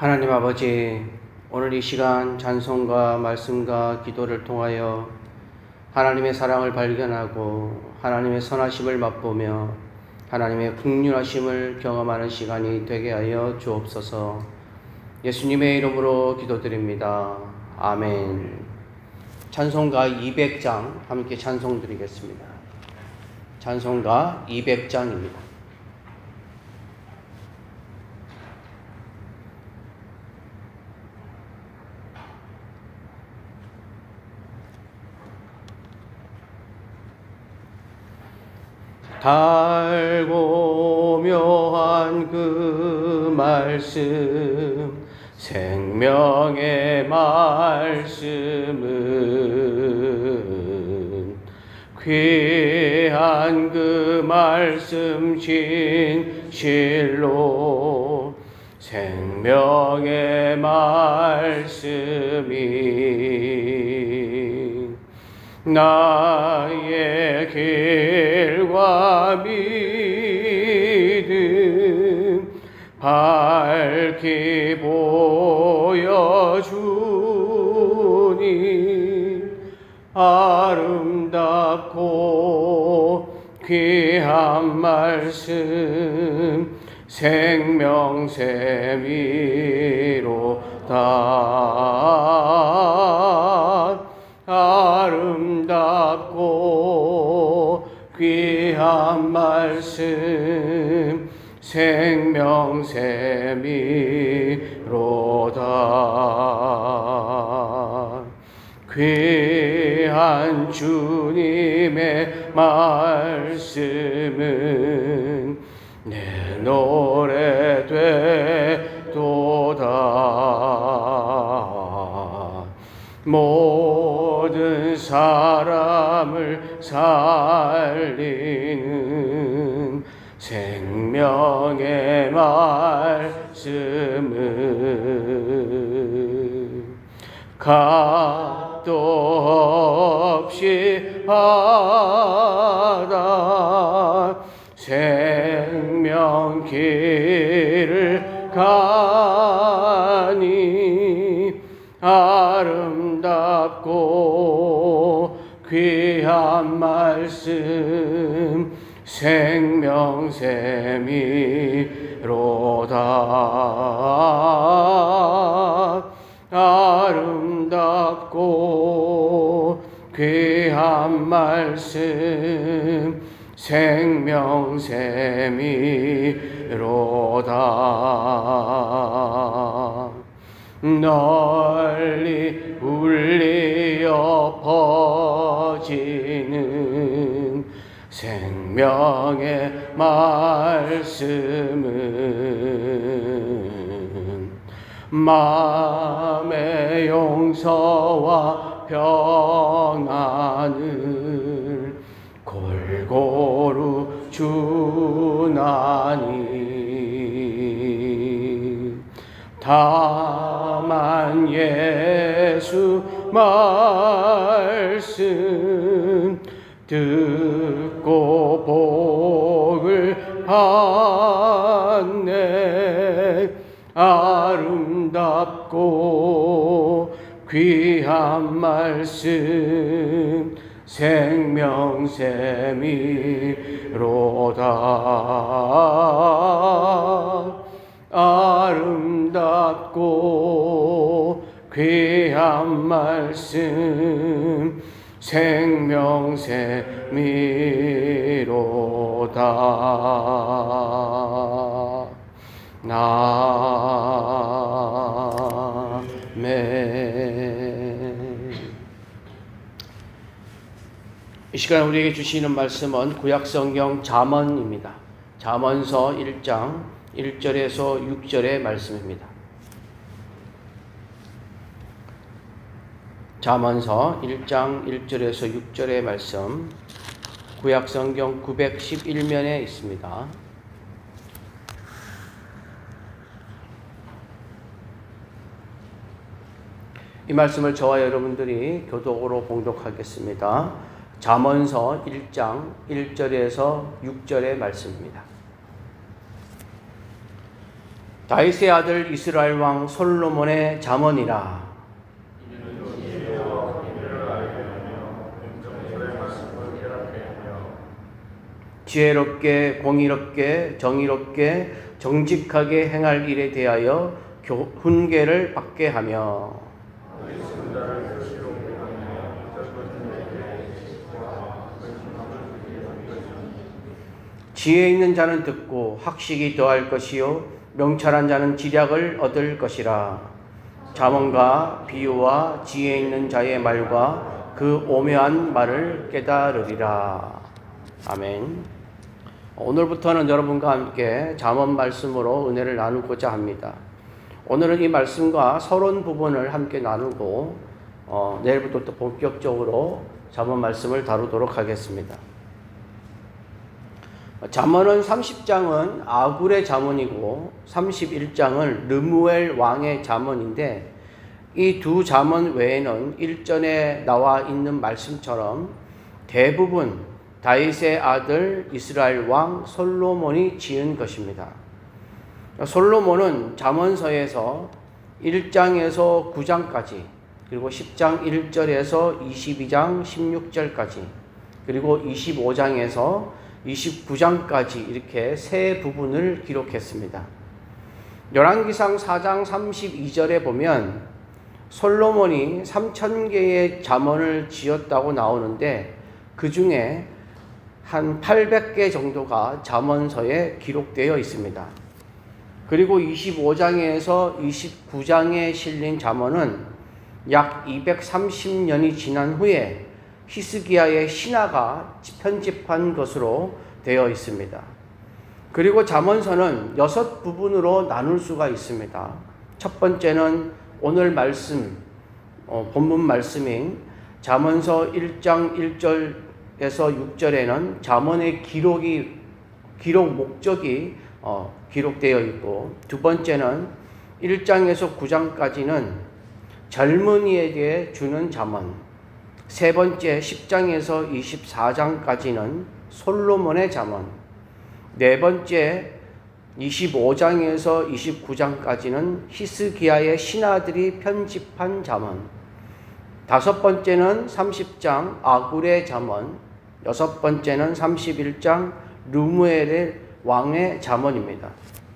하나님 아버지, 오늘 이 시간 찬송과 말씀과 기도를 통하여 하나님의 사랑을 발견하고 하나님의 선하심을 맛보며 하나님의 긍휼하심을 경험하는 시간이 되게 하여 주옵소서. 예수님의 이름으로 기도드립니다. 아멘. 찬송가 200장 함께 찬송 드리겠습니다. 찬송가 200장입니다. 달고 묘한 그 말씀, 생명의 말씀은 귀한 그 말씀 진실로 생명의 말씀이 나의 길과 믿음 밝히 보여주니 아름답고 귀한 말씀 생명샘이로다. 아름답고 귀한 말씀 생명샘이로다. 귀한 주님의 말씀은 내 노래 되도다. 모든 사람을 살리는 생명의 말씀은 값도 없이 받아 생명 길을 가니 아름답고 귀한 말씀 생명샘이로다. 아름답고 귀한 말씀 생명샘이로다. 널리 울리어 퍼지는 생명의 말씀은 마음의 용서와 평안을 골고루 주나니 다만 예수 말씀 듣고 복을 받네. 아름답고 귀한 말씀 생명샘이로다. 아름답고 귀한 말씀 생명샘이로다. 아멘. 이 시간 우리에게 주시는 말씀은 구약성경 잠언입니다. 잠언서 1장 1절에서 6절의 말씀입니다. 잠언서 1장 1절에서 6절의 말씀, 구약성경 911면에 있습니다. 이 말씀을 저와 여러분들이 교독으로 봉독하겠습니다. 잠언서 1장 1절에서 6절의 말씀입니다. 다윗의 아들 이스라엘 왕 솔로몬의 잠언이라. 지혜롭게 공의롭게 정의롭게 정직하게 행할 일에 대하여 훈계를 받게 하며 지혜 있는 자는 듣고 학식이 더할 것이요 명철한 자는 지략을 얻을 것이라. 잠언과 비유와 지혜 있는 자의 말과 그 오묘한 말을 깨달으리라. 아멘. 오늘부터는 여러분과 함께 잠언 말씀으로 은혜를 나누고자 합니다. 오늘은 이 말씀과 서론 부분을 함께 나누고 내일부터 또 본격적으로 잠언 말씀을 다루도록 하겠습니다. 잠언은 30장은 아굴의 잠언이고 31장은 르무엘 왕의 잠언인데, 이 두 잠언 외에는 일전에 나와 있는 말씀처럼 대부분 다윗의 아들 이스라엘 왕 솔로몬이 지은 것입니다. 솔로몬은 잠언서에서 1장에서 9장까지, 그리고 10장 1절에서 22장 16절까지, 그리고 25장에서 29장까지 이렇게 세 부분을 기록했습니다. 열왕기상 4장 32절에 보면 솔로몬이 3,000개의 잠언을 지었다고 나오는데, 그 중에 한 800개 정도가 잠언서에 기록되어 있습니다. 그리고 25장에서 29장에 실린 잠언은 약 230년이 지난 후에 히스기야의 신하가 편집한 것으로 되어 있습니다. 그리고 잠언서는 6부분으로 나눌 수가 있습니다. 첫 번째는 오늘 말씀, 본문 말씀인 잠언서 1장 1절에서 6절에는 잠언의 기록 목적이 기록되어 있고, 두 번째는 1장에서 9장까지는 젊은이에게 주는 잠언, 세 번째 10장에서 24장까지는 솔로몬의 잠언, 네 번째 25장에서 29장까지는 히스기야의 신하들이 편집한 잠언, 다섯 번째는 30장 아굴의 잠언, 여섯 번째는 31장 르무엘의 왕의 잠언입니다.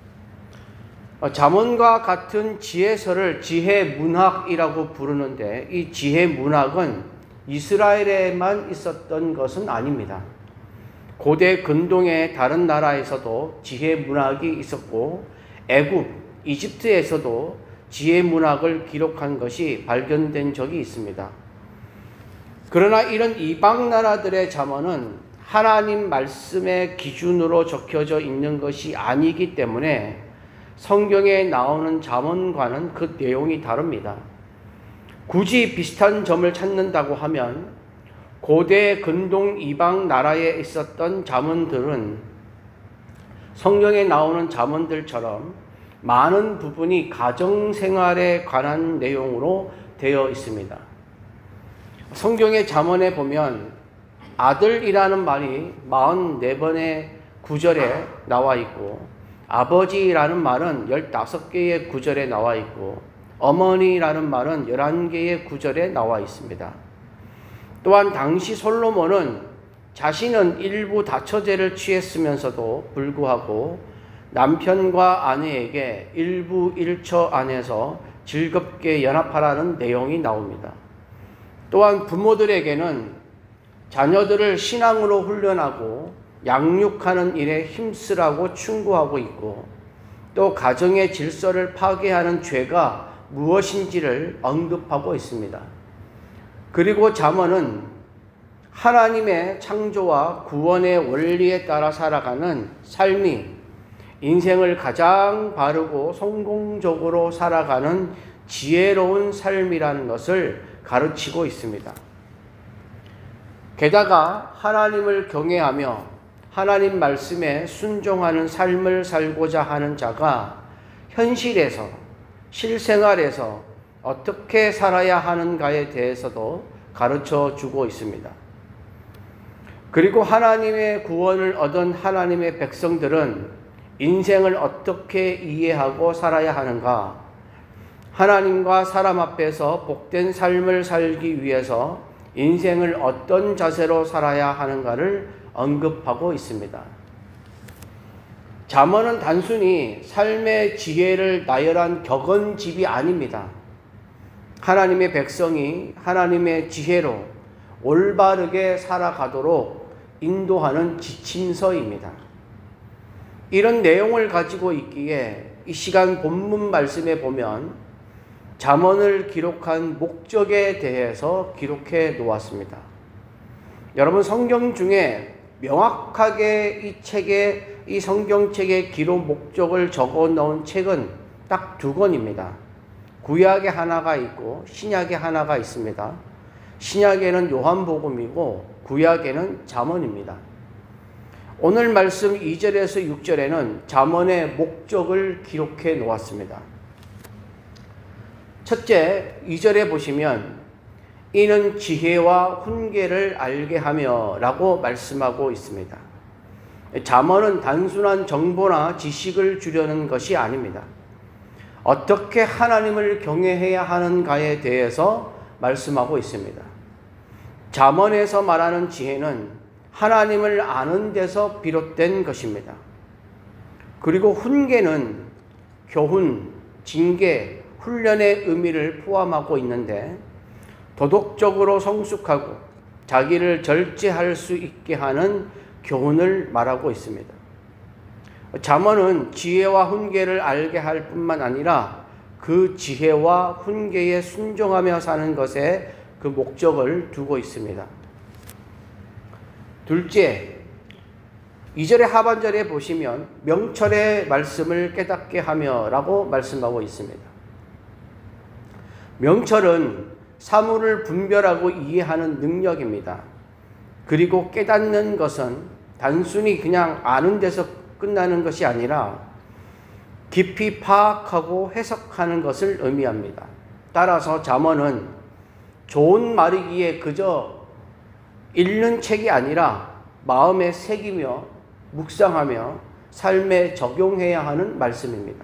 잠언과 같은 지혜서를 지혜문학이라고 부르는데, 이 지혜문학은 이스라엘에만 있었던 것은 아닙니다. 고대 근동의 다른 나라에서도 지혜문학이 있었고, 애굽, 이집트에서도 지혜문학을 기록한 것이 발견된 적이 있습니다. 그러나 이런 이방 나라들의 잠언은 하나님 말씀의 기준으로 적혀져 있는 것이 아니기 때문에 성경에 나오는 잠언과는 그 내용이 다릅니다. 굳이 비슷한 점을 찾는다고 하면 고대 근동 이방 나라에 있었던 잠언들은 성경에 나오는 잠언들처럼 많은 부분이 가정생활에 관한 내용으로 되어 있습니다. 성경의 잠언에 보면 아들이라는 말이 44번의 구절에 나와 있고, 아버지라는 말은 15개의 구절에 나와 있고, 어머니라는 말은 11개의 구절에 나와 있습니다. 또한 당시 솔로몬은 자신은 일부 다처제를 취했으면서도 불구하고 남편과 아내에게 일부 일처 안에서 즐겁게 연합하라는 내용이 나옵니다. 또한 부모들에게는 자녀들을 신앙으로 훈련하고 양육하는 일에 힘쓰라고 충고하고 있고, 또 가정의 질서를 파괴하는 죄가 무엇인지를 언급하고 있습니다. 그리고 잠언은 하나님의 창조와 구원의 원리에 따라 살아가는 삶이 인생을 가장 바르고 성공적으로 살아가는 지혜로운 삶이라는 것을 가르치고 있습니다. 게다가 하나님을 경외하며 하나님 말씀에 순종하는 삶을 살고자 하는 자가 현실에서, 실생활에서 어떻게 살아야 하는가에 대해서도 가르쳐 주고 있습니다. 그리고 하나님의 구원을 얻은 하나님의 백성들은 인생을 어떻게 이해하고 살아야 하는가? 하나님과 사람 앞에서 복된 삶을 살기 위해서 인생을 어떤 자세로 살아야 하는가를 언급하고 있습니다. 잠언은 단순히 삶의 지혜를 나열한 격언집이 아닙니다. 하나님의 백성이 하나님의 지혜로 올바르게 살아가도록 인도하는 지침서입니다. 이런 내용을 가지고 있기에 이 시간 본문 말씀에 보면 잠언을 기록한 목적에 대해서 기록해 놓았습니다. 여러분, 성경 중에 명확하게 이 성경책의 기록 목적을 적어 놓은 책은 딱 두 권입니다. 구약에 하나가 있고 신약에 하나가 있습니다. 신약에는 요한복음이고 구약에는 잠언입니다. 오늘 말씀 2절에서 6절에는 잠언의 목적을 기록해 놓았습니다. 첫째, 2절에 보시면 이는 지혜와 훈계를 알게 하며 라고 말씀하고 있습니다. 잠언은 단순한 정보나 지식을 주려는 것이 아닙니다. 어떻게 하나님을 경외해야 하는가에 대해서 말씀하고 있습니다. 잠언에서 말하는 지혜는 하나님을 아는 데서 비롯된 것입니다. 그리고 훈계는 교훈, 징계, 훈련의 의미를 포함하고 있는데 도덕적으로 성숙하고 자기를 절제할 수 있게 하는 교훈을 말하고 있습니다. 잠언은 지혜와 훈계를 알게 할 뿐만 아니라 그 지혜와 훈계에 순종하며 사는 것에 그 목적을 두고 있습니다. 둘째, 2절의 하반절에 보시면 명철의 말씀을 깨닫게 하며 라고 말씀하고 있습니다. 명철은 사물을 분별하고 이해하는 능력입니다. 그리고 깨닫는 것은 단순히 그냥 아는 데서 끝나는 것이 아니라 깊이 파악하고 해석하는 것을 의미합니다. 따라서 잠언은 좋은 말이기에 그저 읽는 책이 아니라 마음에 새기며 묵상하며 삶에 적용해야 하는 말씀입니다.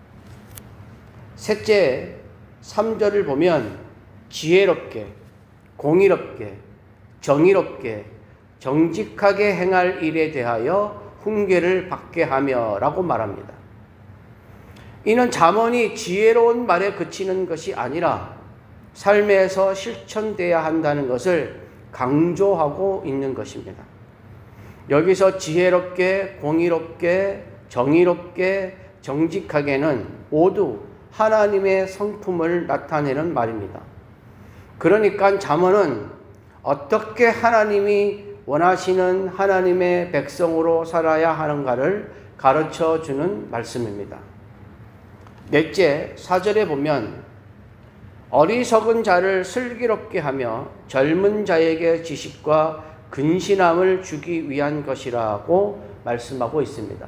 셋째, 3절을 보면 지혜롭게, 공의롭게, 정의롭게, 정직하게 행할 일에 대하여 훈계를 받게 하며 라고 말합니다. 이는 잠언이 지혜로운 말에 그치는 것이 아니라 삶에서 실천돼야 한다는 것을 강조하고 있는 것입니다. 여기서 지혜롭게, 공의롭게, 정의롭게, 정직하게는 모두 하나님의 성품을 나타내는 말입니다. 그러니까 잠언은 어떻게 하나님이 원하시는 하나님의 백성으로 살아야 하는가를 가르쳐 주는 말씀입니다. 넷째, 4절에 보면 어리석은 자를 슬기롭게 하며 젊은 자에게 지식과 근신함을 주기 위한 것이라고 말씀하고 있습니다.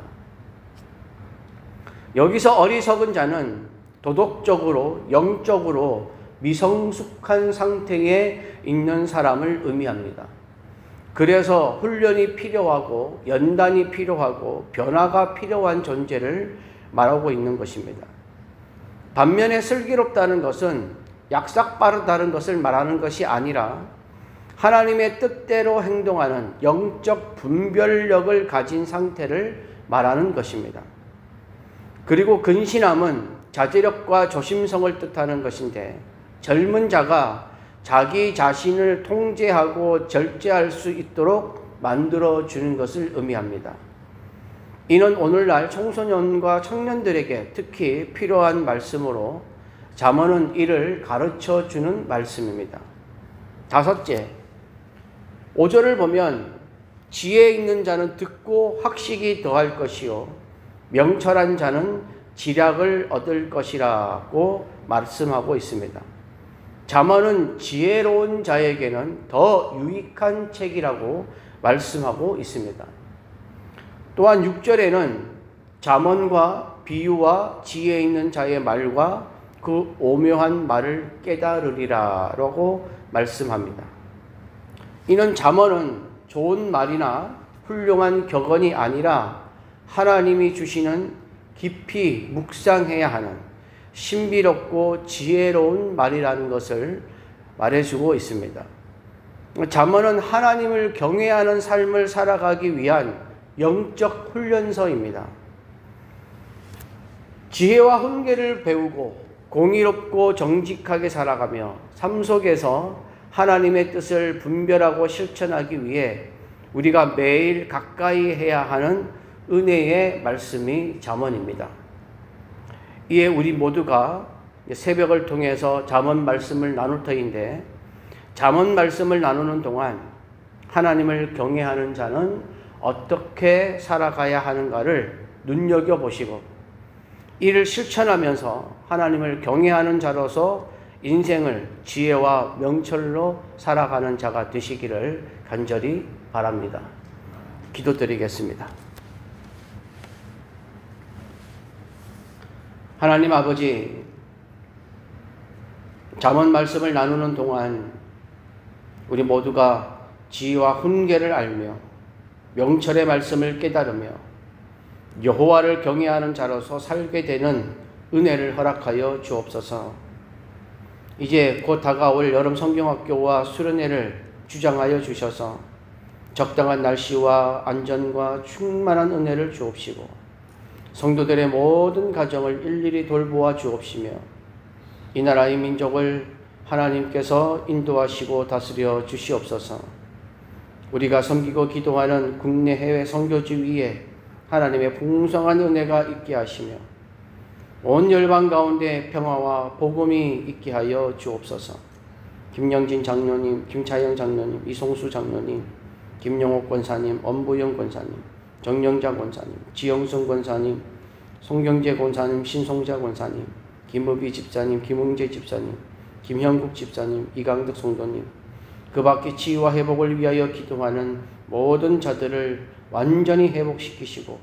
여기서 어리석은 자는 도덕적으로, 영적으로 미성숙한 상태에 있는 사람을 의미합니다. 그래서 훈련이 필요하고 연단이 필요하고 변화가 필요한 존재를 말하고 있는 것입니다. 반면에 슬기롭다는 것은 약삭 빠르다는 것을 말하는 것이 아니라 하나님의 뜻대로 행동하는 영적 분별력을 가진 상태를 말하는 것입니다. 그리고 근신함은 자제력과 조심성을 뜻하는 것인데 젊은 자가 자기 자신을 통제하고 절제할 수 있도록 만들어주는 것을 의미합니다. 이는 오늘날 청소년과 청년들에게 특히 필요한 말씀으로 잠언은 이를 가르쳐주는 말씀입니다. 다섯째, 5절을 보면 지혜 있는 자는 듣고 학식이 더할 것이요 명철한 자는 지략을 얻을 것이라고 말씀하고 있습니다. 잠언은 지혜로운 자에게는 더 유익한 책이라고 말씀하고 있습니다. 또한 6절에는 잠언과 비유와 지혜 있는 자의 말과 그 오묘한 말을 깨달으리라라고 말씀합니다. 이는 잠언은 좋은 말이나 훌륭한 격언이 아니라 하나님이 주시는 깊이 묵상해야 하는 신비롭고 지혜로운 말이라는 것을 말해주고 있습니다. 잠언은 하나님을 경외하는 삶을 살아가기 위한 영적 훈련서입니다. 지혜와 훈계를 배우고 공의롭고 정직하게 살아가며 삶 속에서 하나님의 뜻을 분별하고 실천하기 위해 우리가 매일 가까이 해야 하는 은혜의 말씀이 잠언입니다. 이에 우리 모두가 새벽을 통해서 잠언 말씀을 나눌 터인데, 잠언 말씀을 나누는 동안 하나님을 경외하는 자는 어떻게 살아가야 하는가를 눈여겨보시고 이를 실천하면서 하나님을 경외하는 자로서 인생을 지혜와 명철로 살아가는 자가 되시기를 간절히 바랍니다. 기도드리겠습니다. 하나님 아버지, 잠언 말씀을 나누는 동안 우리 모두가 지혜와 훈계를 알며 명철의 말씀을 깨달으며 여호와를 경외하는 자로서 살게 되는 은혜를 허락하여 주옵소서. 이제 곧 다가올 여름 성경학교와 수련회를 주장하여 주셔서 적당한 날씨와 안전과 충만한 은혜를 주옵시고 성도들의 모든 가정을 일일이 돌보아 주옵시며 이 나라의 민족을 하나님께서 인도하시고 다스려 주시옵소서. 우리가 섬기고 기도하는 국내 해외 선교지 위에 하나님의 풍성한 은혜가 있게 하시며 온 열방 가운데 평화와 복음이 있게 하여 주옵소서. 김영진 장로님, 김차영 장로님, 이송수 장로님, 김영옥 권사님, 엄부영 권사님, 정영자 권사님, 지영순 권사님, 송경재 권사님, 신송자 권사님, 김우비 집사님, 김웅재 집사님, 김형국 집사님, 이강득 성도님, 그 밖에 치유와 회복을 위하여 기도하는 모든 자들을 완전히 회복시키시고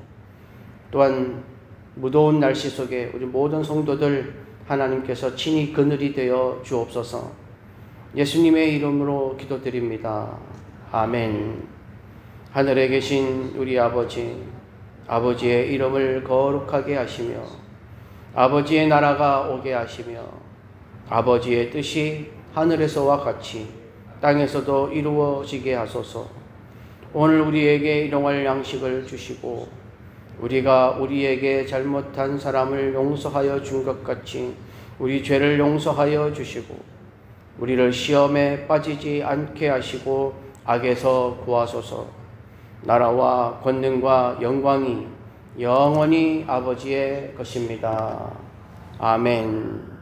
또한 무더운 날씨 속에 우리 모든 성도들 하나님께서 친히 그늘이 되어 주옵소서. 예수님의 이름으로 기도드립니다. 아멘. 하늘에 계신 우리 아버지, 아버지의 이름을 거룩하게 하시며 아버지의 나라가 오게 하시며 아버지의 뜻이 하늘에서와 같이 땅에서도 이루어지게 하소서. 오늘 우리에게 일용할 양식을 주시고 우리가 우리에게 잘못한 사람을 용서하여 준 것 같이 우리 죄를 용서하여 주시고 우리를 시험에 빠지지 않게 하시고 악에서 구하소서. 나라와 권능과 영광이 영원히 아버지의 것입니다. 아멘.